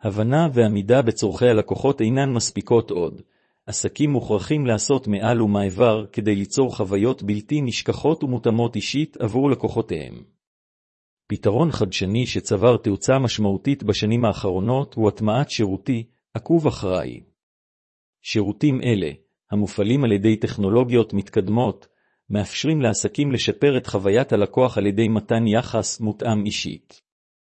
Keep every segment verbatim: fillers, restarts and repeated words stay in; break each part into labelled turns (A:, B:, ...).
A: הבנה ועמידה בצורכי הלקוחות אינן מספיקות עוד. עסקים מוכרחים לעשות מעל ומעבר כדי ליצור חוויות בלתי נשכחות ומותאמות אישית עבור לקוחותיהם. פתרון חדשני שצבר תאוצה משמעותית בשנים האחרונות הוא הטמעת שירותי עקוב אחרי. שירותים אלה, המופעלים על ידי טכנולוגיות מתקדמות, מאפשרים לעסקים לשפר את חוויית הלקוח על ידי מתן יחס מותאם אישית.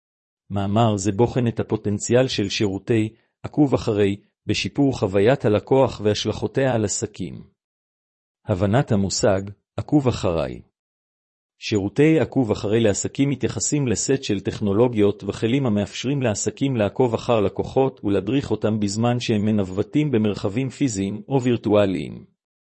A: מאמר זה בוחן את הפוטנציאל של שירותי עקוב אחרי בשיפור חוויית הלקוח והשלכותיה על עסקים. הבנת המושג עקוב אחרי. שירותי עקוב אחרי לעסקים מתייחסים לסט של טכנולוגיות וכלים המאפשרים לעסקים לעקוב אחר לקוחות ולהדריך אותם בזמן שהם מנווטים במרחבים פיזיים או וירטואליים.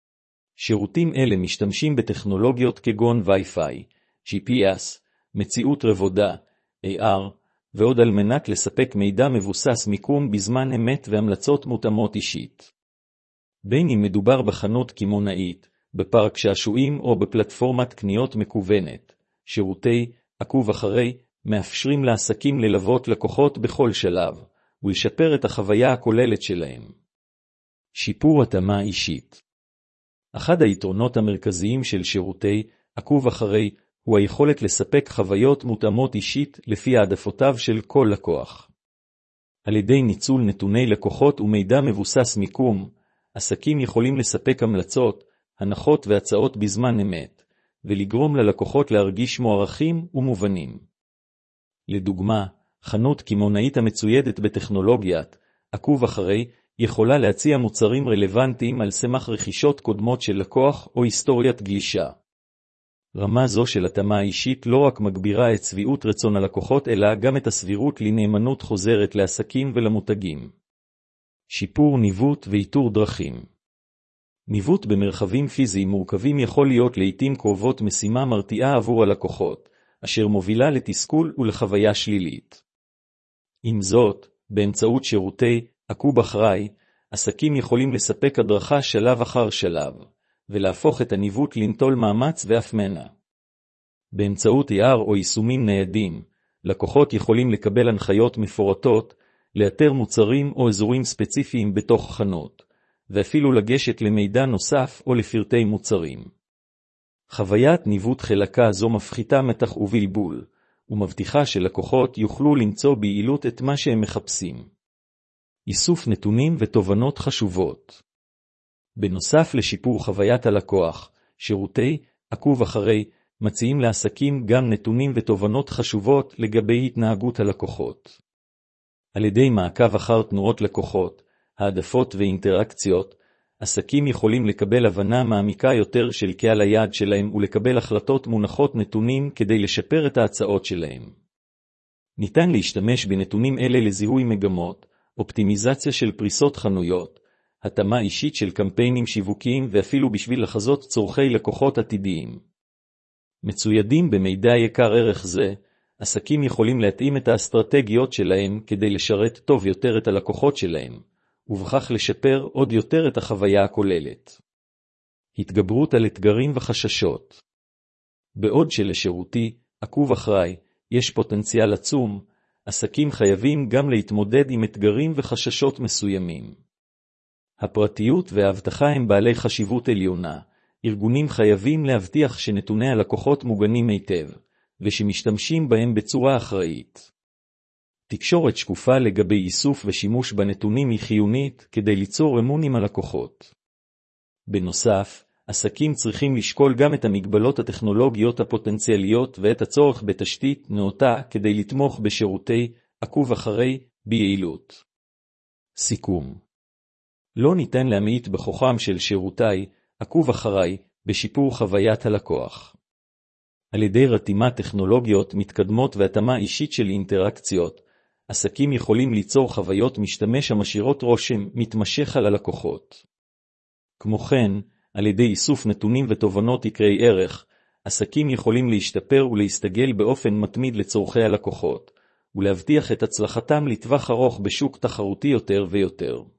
A: שירותים אלה משתמשים בטכנולוגיות כגון וי-פיי, ג'י פי אס, מציאות רבודה, איי אר, ועוד על מנת לספק מידע מבוסס מיקום בזמן אמת והמלצות מותאמות אישית. בין אם מדובר בחנות קמעונאית, בפארק שעשועים או בפלטפורמת קניות מקוונת, שירותי עקוב אחרי מאפשרים לעסקים ללוות לקוחות בכל שלב, ולשפר את החוויה הכוללת שלהם. שיפור התאמה אישית. אחד היתרונות המרכזיים של שירותי עקוב אחרי הוא היכולת לספק חוויות מותאמות אישית לפי העדפותיו של כל לקוח. על ידי ניצול נתוני לקוחות ומידע מבוסס מיקום, עסקים יכולים לספק המלצות, הנחות והצעות בזמן אמת, ולגרום ללקוחות להרגיש מוערכים ומובנים. לדוגמה, חנות קמעונאית המצוידת בטכנולוגיית עקוב אחרי יכולה להציע מוצרים רלוונטיים על סמך רכישות קודמות של לקוח או היסטוריית גלישה. רמה זו של התאמה אישית לא רק מגבירה את שביעות רצון הלקוחות אלא גם את הסבירות לנאמנות חוזרת לעסקים ולמותגים. שיפור ניווט ואיתור דרכים. ניווט במרחבים פיזיים מורכבים יכול להיות לעתים קרובות משימה מרתיעה עבור הלקוחות, אשר מובילה לתסכול ולחוויה שלילית. עם זאת, באמצעות שירותי עקוב אחרי, עסקים יכולים לספק הדרכה שלב אחר שלב, ולהפוך את הניווט לנטול מאמץ ואף מנע. באמצעות איי אר או יישומים ניידים, לקוחות יכולים לקבל הנחיות מפורטות, לאתר מוצרים או אזורים ספציפיים בתוך חנות, ואפילו לגשת למידע נוסף או לפרטי מוצרים. חוויית ניווט חלקה זו מפחיתה מתח ובלבול, ומבטיחה שלקוחות יוכלו למצוא ביעילות את מה שהם מחפשים. איסוף נתונים ותובנות חשובות. בנוסף לשיפור חוויית הלקוח, שירותי עקוב אחרי מציעים לעסקים גם נתונים ותובנות חשובות לגבי התנהגות הלקוחות. על ידי מעקב אחר תנועות לקוחות, העדפות ואינטראקציות, עסקים יכולים לקבל הבנה מעמיקה יותר של קהל היעד שלהם ולקבל החלטות מונחות נתונים כדי לשפר את ההצעות שלהם. ניתן להשתמש בנתונים אלה לזיהוי מגמות, אופטימיזציה של פריסות חנויות, התאמה אישית של קמפיינים שיווקיים ואפילו בשביל לחזות צורכי לקוחות עתידיים. מצוידים במידע יקר ערך זה, עסקים יכולים להתאים את האסטרטגיות שלהם כדי לשרת טוב יותר את הלקוחות שלהם, ובכך לשפר עוד יותר את החוויה הכוללת. התגברות על אתגרים וחששות. בעוד שלשירותי עקוב אחרי יש פוטנציאל עצום, עסקים חייבים גם להתמודד עם אתגרים וחששות מסוימים. הפרטיות והאבטחה הם בעלי חשיבות עליונה. ארגונים חייבים להבטיח שנתוני הלקוחות מוגנים היטב, ושמשתמשים בהם בצורה אחראית. תקשורת שקופה לגבי איסוף ושימוש בנתונים היא חיונית כדי ליצור אמון עם הלקוחות. בנוסף, עסקים צריכים לשקול גם את המגבלות הטכנולוגיות הפוטנציאליות ואת הצורך בתשתית נאותה כדי לתמוך בשירותי עקוב אחרי ביעילות. סיכום. לא ניתן להמעיט בכוחם של שירותי עקוב אחרי בשיפור חוויית הלקוח. על ידי רתימת טכנולוגיות מתקדמות והתאמה אישית של אינטראקציות, עסקים יכולים ליצור חוויות משתמש המשאירות רושם מתמשך על הלקוחות. כמו כן, על ידי איסוף נתונים ותובנות יקרי ערך, עסקים יכולים להשתפר ולהסתגל באופן מתמיד לצורכי הלקוחות, ולהבטיח את הצלחתם לטווח ארוך בשוק תחרותי יותר ויותר.